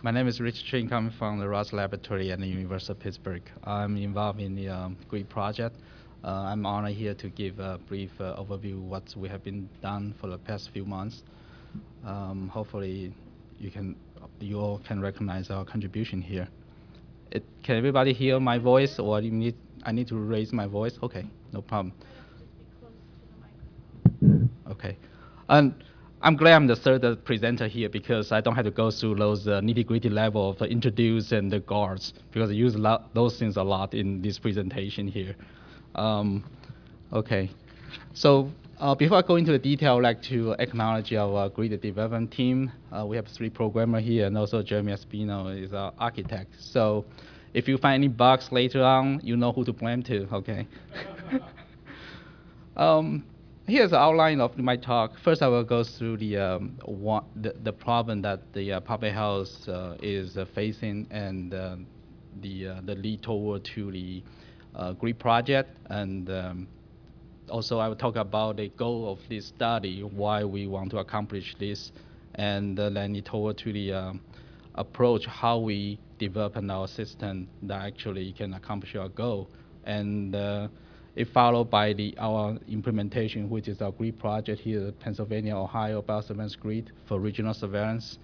My name is Rich Ching, coming from the Ross Laboratory at the University of Pittsburgh. I'm involved in the GREET project. I'm honored here to give a brief overview of what we have been done for the past few months. Hopefully, you all can recognize our contribution here. Can everybody hear my voice, or I need to raise my voice? Okay, no problem. Okay. And I'm glad I'm the third presenter here because I don't have to go through those nitty-gritty level of introduce and the guards because I use those things a lot in this presentation here. Um, okay. So before I go into the detail, I'd like to acknowledge our great development team. We have 3 programmers here, and also Jeremy Espino is our architect. So if you find any bugs later on, you know who to blame to, okay? Here's the outline of my talk. First, I will go through the problem that the public health is facing and the lead toward to the GREET project. And also, I will talk about the goal of this study, why we want to accomplish this, and then lead toward to the approach, how we develop our system that actually can accomplish our goal. And it followed by our implementation, which is our GREET project here, Pennsylvania, Ohio, biosurveillance GREET for regional surveillance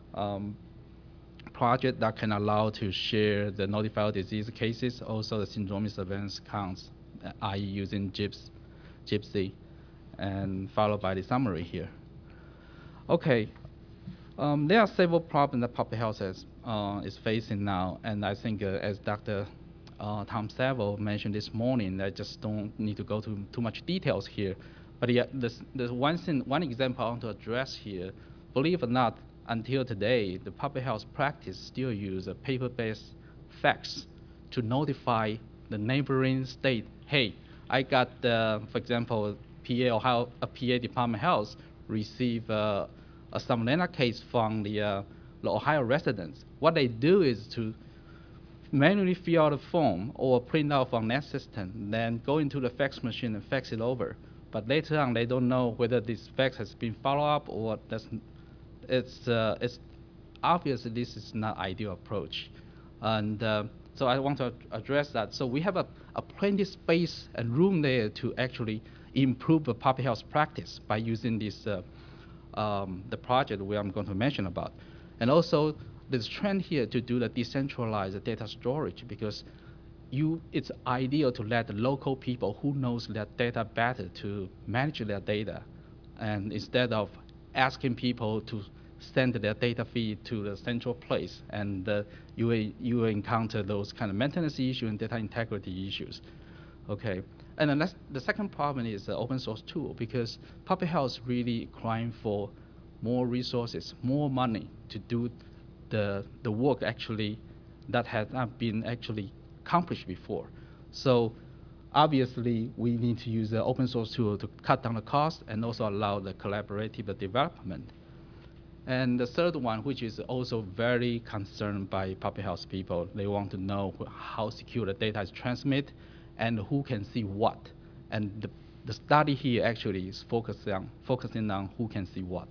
project that can allow to share the notified disease cases, also the syndromic surveillance counts, i.e. using GIPSy, and followed by the summary here. Okay, there are several problems that public health is facing now, and I think as Dr. Tom Saville mentioned this morning, I just don't need to go to too much details here. But yeah, the one example I want to address here, believe it or not, until today, the public health practice still use a paper-based fax to notify the neighboring state, hey, I got, for example, PA Department of Health receive a salmonella case from the Ohio residents. What they do is to manually fill out a form or print out from that system, then go into the fax machine and fax it over. But later on, they don't know whether this fax has been followed up or it's obviously this is not ideal approach. And so I want to address that. So we have a plenty space and room there to actually improve the public health practice by using this the project where I'm going to mention about. And also, there's a trend here to do the decentralized data storage because it's ideal to let the local people who knows their data better to manage their data, and instead of asking people to send their data feed to the central place, and you will encounter those kind of maintenance issues and data integrity issues. Okay, and then the second problem is the open source tool because public health really crying for more resources, more money to do the work actually that has not been actually accomplished before. So obviously we need to use the open source tool to cut down the cost and also allow the collaborative development. And the third one, which is also very concerned by public health people, they want to know how secure the data is transmitted and who can see what. And the study here actually is focusing on who can see what.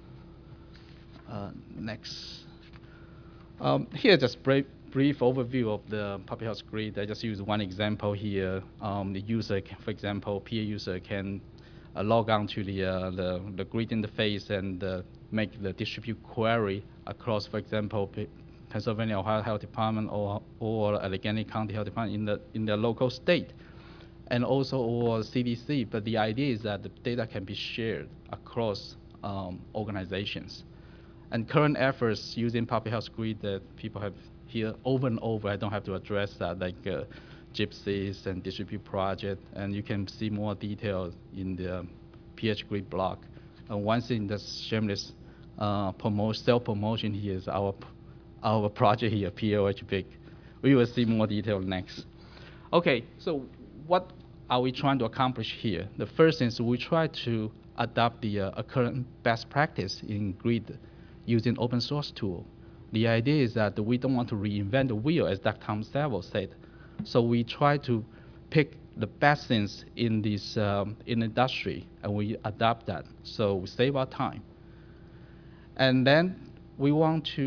Next. Here, just brief overview of the public health grid. I just use one example here. The user, for example, PA user can log on to the grid interface and make the distribute query across, for example, Pennsylvania Ohio Health Department or Allegheny County Health Department in the local state, and also or CDC. But the idea is that the data can be shared across organizations. And current efforts using public health grid that people have here over and over, I don't have to address that, like Gypsies and Distribute Project, and you can see more details in the PH Grid blog. And one thing that's shameless self-promotion here is our project here, POH Big. We will see more detail next. Okay, so what are we trying to accomplish here? The first thing is we try to adopt the current best practice in grid using open source tool. The idea is that we don't want to reinvent the wheel, as Dr. Tom Saville said. So we try to pick the best things in this in industry, and we adapt that. So we save our time. And then we want to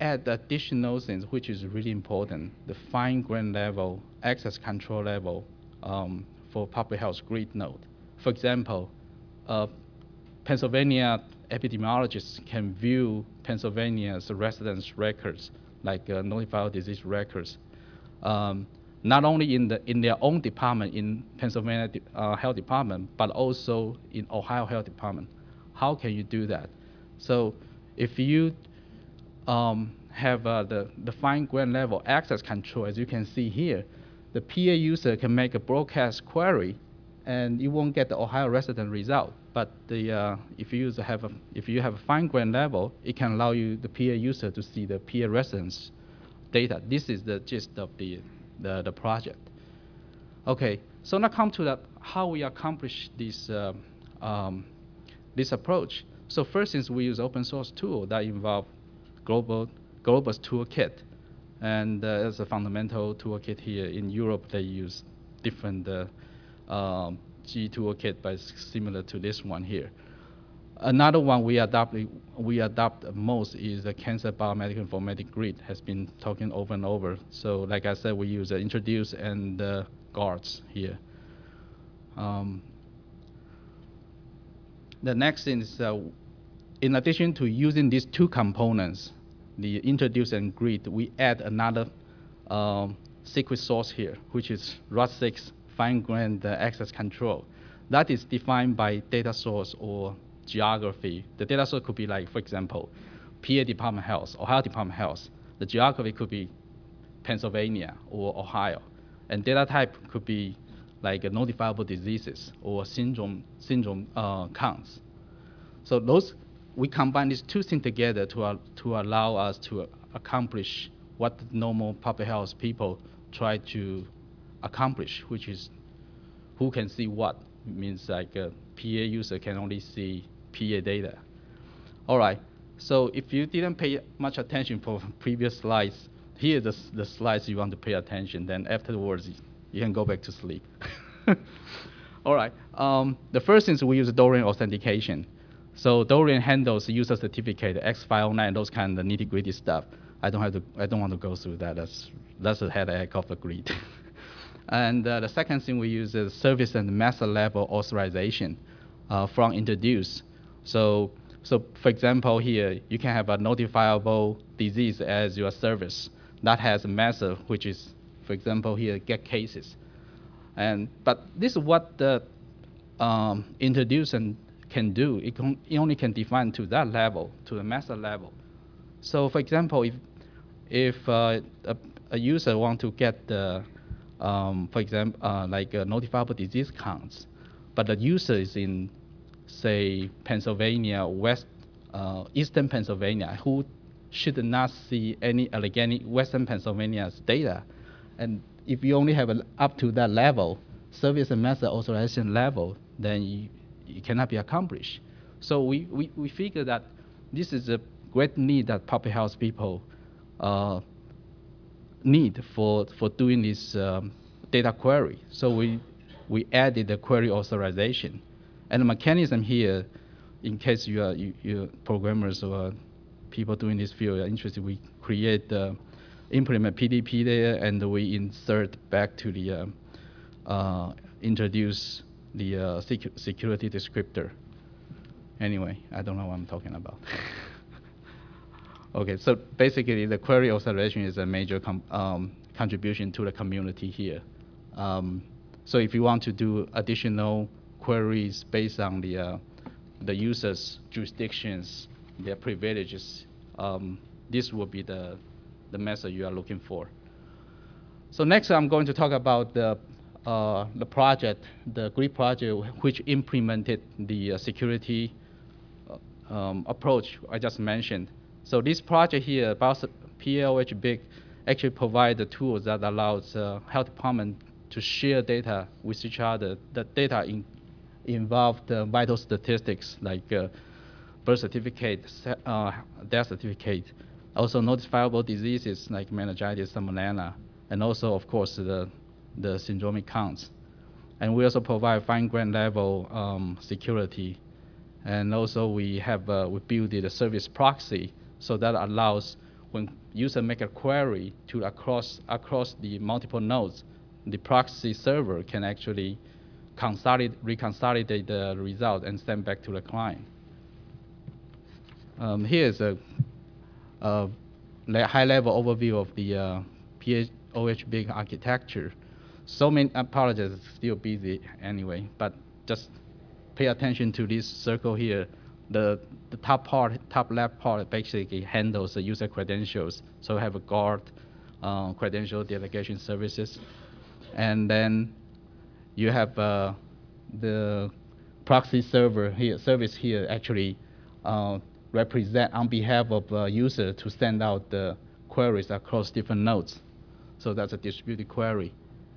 add additional things, which is really important, the fine-grain level, access control level for public health grid node. For example, Pennsylvania epidemiologists can view Pennsylvania's residents' records, like notified disease records, not only in their own department, in Pennsylvania Health Department, but also in Ohio Health Department. How can you do that? So if you have the fine-grain level access control, as you can see here, the PA user can make a broadcast query, and you won't get the Ohio resident result. But if you have a fine-grain level, it can allow you, the PA user, to see the PA residents' data. This is the gist of the project. Okay, so now come to how we accomplish this this approach. So first is we use open source tool that involve Globus toolkit, and as a fundamental toolkit here. In Europe, they use different G toolkit, but it's similar to this one here. Another one we adopt most is the Cancer Biomedical Informatics Grid. Has been talking over and over. So like I said, we use introduce and guards here. The next thing is, in addition to using these two components, the introduce and grid, we add another secret source here, which is ROT6 fine-grained access control. That is defined by data source or geography. The data source could be like, for example, PA Department of Health, Ohio Department of Health. The geography could be Pennsylvania or Ohio. And data type could be like notifiable diseases or syndrome counts. So we combine these two things together to allow us to accomplish what the normal public health people try to accomplish, which is who can see what. It means like a PA user can only see PA data. All right, so if you didn't pay much attention for previous slides, here are the slides you want to pay attention, then afterwards you can go back to sleep. All right, the first thing is we use Dorian authentication. So Dorian handles user certificate, X509, those kind of nitty-gritty stuff. I don't want to go through that. That's a headache of the grid. And the second thing we use is service and master level authorization from introduce. So for example, here you can have a notifiable disease as your service that has a master, which is, for example, here get cases. But this is what the introduce and can do. It only can define to that level, to the master level. So for example, if a user want to get the, for example, like notifiable disease counts, but the user is in, say, Pennsylvania, Eastern Pennsylvania, who should not see any Allegheny, Western Pennsylvania's data. And if you only have up to that level, service and master authorization level, then it cannot be accomplished. So we figure that this is a great need that public health people need for doing this data query. So we added the query authorization. And the mechanism here, in case you're programmers or people doing this field are interested, we create implement PDP there, and we insert back to the introduce the security descriptor. Anyway, I don't know what I'm talking about. Okay, so basically the query authorization is a major contribution to the community here. So if you want to do additional queries based on the user's jurisdictions, their privileges, this will be the method you are looking for. So next I'm going to talk about the project, the GRID project, which implemented the security approach I just mentioned. So this project here, about PLH Big, actually provide the tools that allows health department to share data with each other. The data involved vital statistics like birth certificate, death certificate, also notifiable diseases like meningitis, salmonella, and also, of course, the syndromic counts. And we also provide fine-grained level security. And also we built a service proxy, so that allows when user make a query to across the multiple nodes, the proxy server can actually reconsolidate the result and send back to the client. Here's a high-level overview of the OHB architecture. So many, apologies, it's still busy anyway, but just pay attention to this circle here. The top left part basically handles the user credentials. So we have a guard, credential delegation services. And then you have the proxy server here, service here actually represent on behalf of a user to send out the queries across different nodes. So that's a distributed query.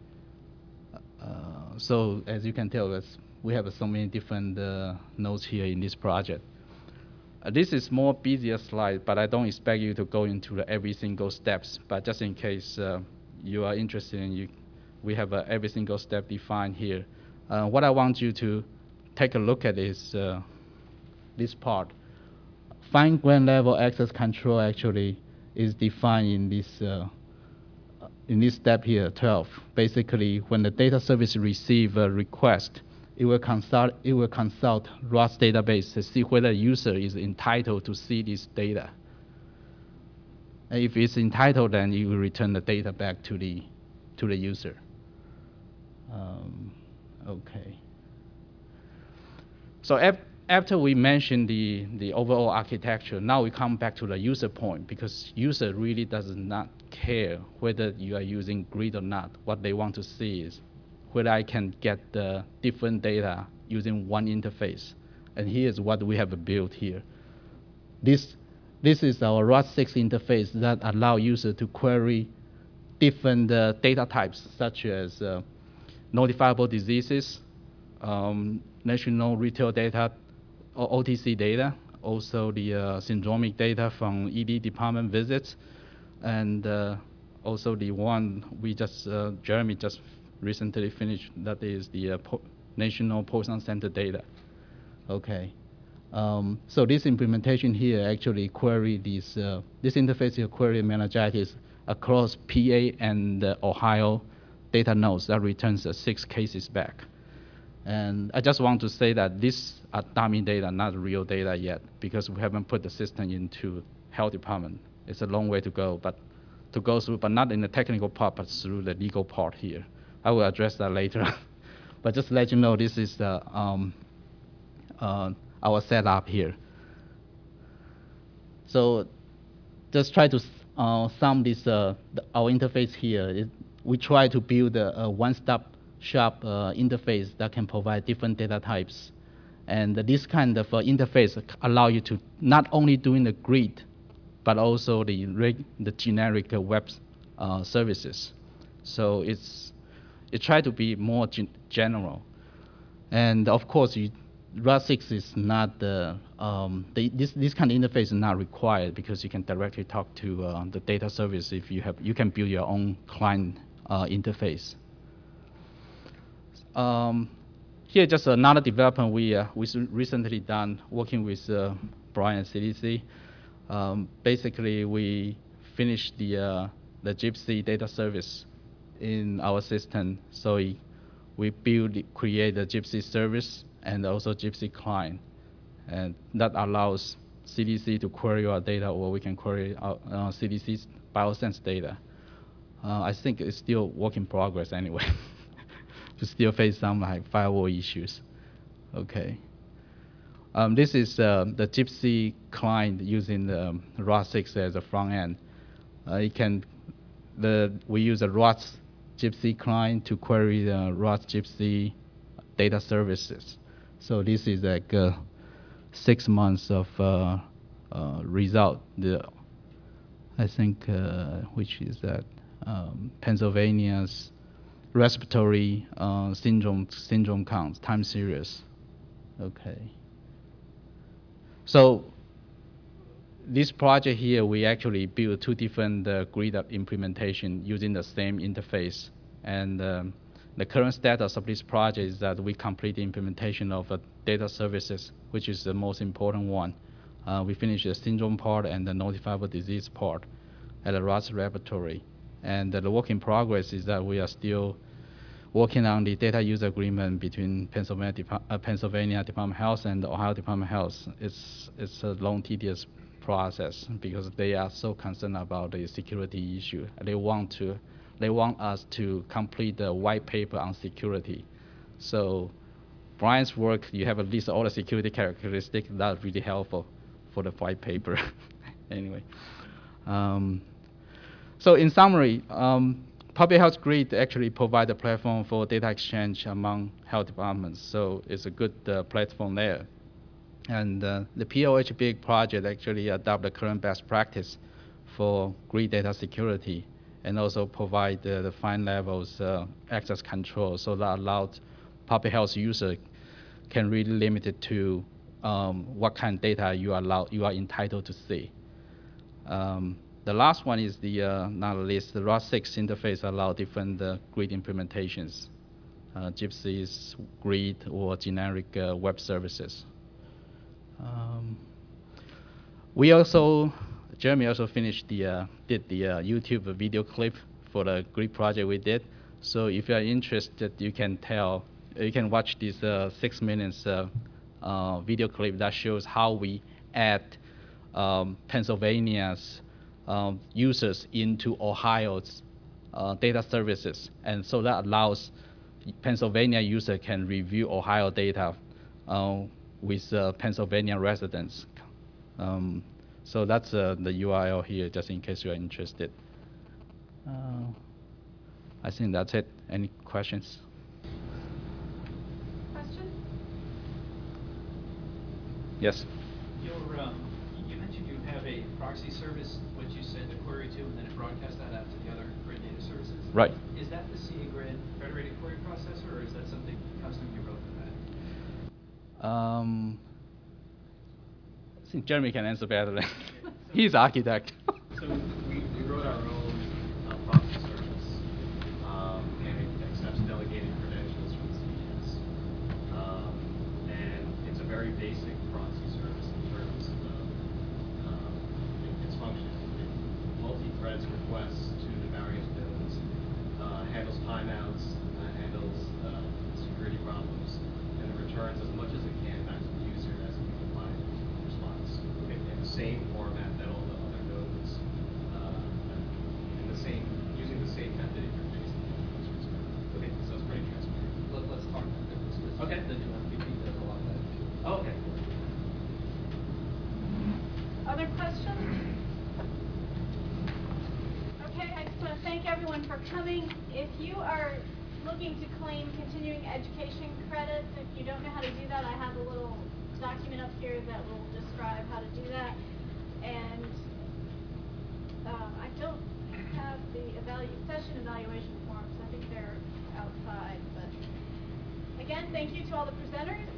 So as you can tell, we have so many different nodes here in this project. This is more busier slide, but I don't expect you to go into every single steps. But just in case you are interested in, we have every single step defined here. What I want you to take a look at is this part. Fine-grained level access control actually is defined in this step here, 12. Basically, when the data service receive a request, it will consult ROS database to see whether the user is entitled to see this data. And if it's entitled, then it will return the data back to the user. Okay. So after we mentioned the overall architecture, now we come back to the user point, because user really does not care whether you are using grid or not. What they want to see is whether I can get the different data using one interface. And here's what we have built here. This is our ROS6 interface that allow user to query different data types, such as notifiable diseases, national retail data, or OTC data, also the syndromic data from ED department visits, and also the one we just, Jeremy just recently finished, that is the national Poisson Center data. Okay. So this implementation here actually query this interface here query meningitis across PA and Ohio data nodes that returns 6 cases back. And I just want to say that these are dummy data, not real data yet, because we haven't put the system into health department. It's a long way to go, but not in the technical part, but through the legal part here. I will address that later. But just to let you know, this is our setup here. So just try to sum this, our interface here. We try to build a one-stop shop interface that can provide different data types. And this kind of interface allow you to not only doing the grid, but also the generic web services. So it try to be more general. And of course, ROS6 is not this kind of interface is not required, because you can directly talk to the data service if you can build your own client interface. Here, just another development we recently done working with Brian at CDC. Basically, we finished the Gypsy data service in our system. So we create the Gypsy service and also Gypsy client, and that allows CDC to query our data, or we can query our CDC's biosense data. I think it's still work in progress anyway. We still face some firewall issues. Okay. This is the Gypsy client using the ROS6 as a front end. We use a ROS Gypsy client to query the ROS Gypsy data services. So this is like 6 months of result. I think which is that Pennsylvania's respiratory syndrome counts, time series. Okay. So this project here, we actually built 2 different grid implementation using the same interface. And the current status of this project is that we complete the implementation of data services, which is the most important one. We finished the syndrome part and the notifiable disease part. at the Ross Laboratory. And the work in progress is that we are still working on the data use agreement between Pennsylvania Department of Health and the Ohio Department of Health. It's a long, tedious process because they are so concerned about the security issue. They want us to complete the white paper on security. So Brian's work, you have a list of all the security characteristics. That's really helpful for the white paper. Anyway. So in summary, Public Health Grid actually provide a platform for data exchange among health departments. So it's a good platform there. And the POH Big project actually adopt the current best practice for grid data security and also provide the fine levels access control so that allowed public health user can really limit it to what kind of data you are entitled to see. The last one is not least, the ROS6 interface allow different grid implementations, Gypsies, grid, or generic web services. Jeremy also finished did the YouTube video clip for the grid project we did. So if you are interested, you can watch this 6 minutes video clip that shows how we add Pennsylvania's users into Ohio's data services. And so that allows Pennsylvania user can review Ohio data with Pennsylvania residents. So that's the URL here, just in case you are interested. I think that's it. Any questions? Questions? Yes. You mentioned you have a proxy service, which you send a query to, and then it broadcasts that out to the other grid data services. Right. Is that the CA Grid federated query processor, or is that something custom you wrote for that? I think Jeremy can answer better than he's architect. So we wrote our own proxy service, and it accepts delegated credentials from CES. And it's a very basic proxy service in terms of its function. It multi-threads requests to the various nodes, handles timeouts, handles security problems, and it returns as much as it can back to the user as a unified response in the same format that all the other nodes, using the same method interface. Okay, so it's pretty transparent. Let's talk about this. Okay. The new MVP does a lot of that too. Oh, okay. Other questions? Okay, I just want to thank everyone for coming. If you are looking to claim continuing education credits, if you don't know how to do that, I have a little document up here that will describe how to do that. And I don't have the session evaluation forms. I think they're outside. But again, thank you to all the presenters.